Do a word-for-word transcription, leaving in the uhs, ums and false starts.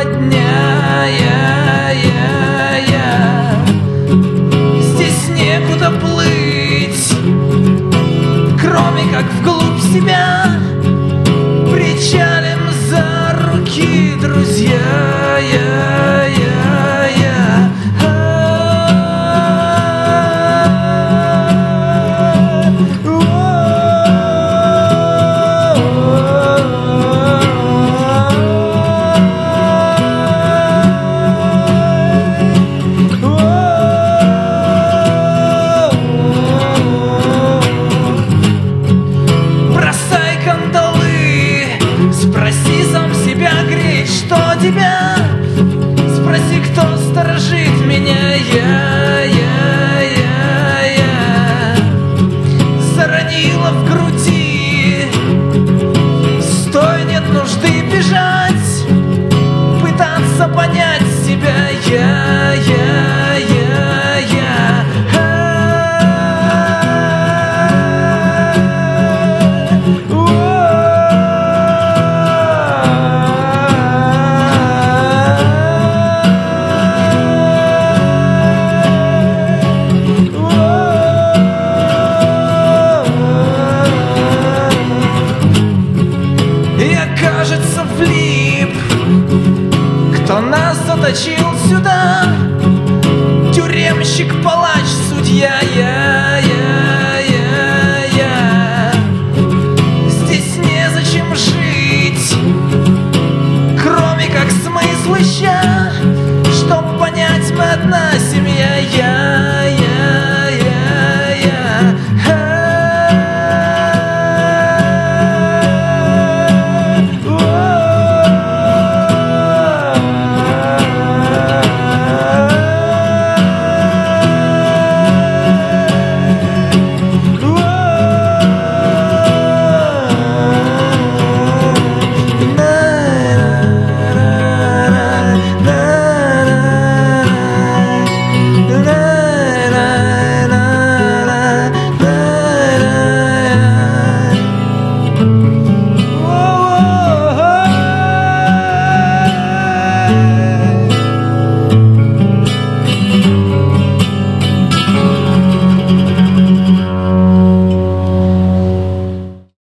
два дня. Я, я, я. Здесь некуда плыть, кроме как вглубь себя. Причалим за руки, друзья. Я, я, я. Спроси сам себя, греть, что тебя. Спроси, кто сторожит меня. Я, я, я, я. Заронила в груди. Стой, нет нужды бежать, пытаться понять себя. Я, я, я, я. Кажется, влип, кто нас заточил сюда. Тюремщик, палач, судья. Я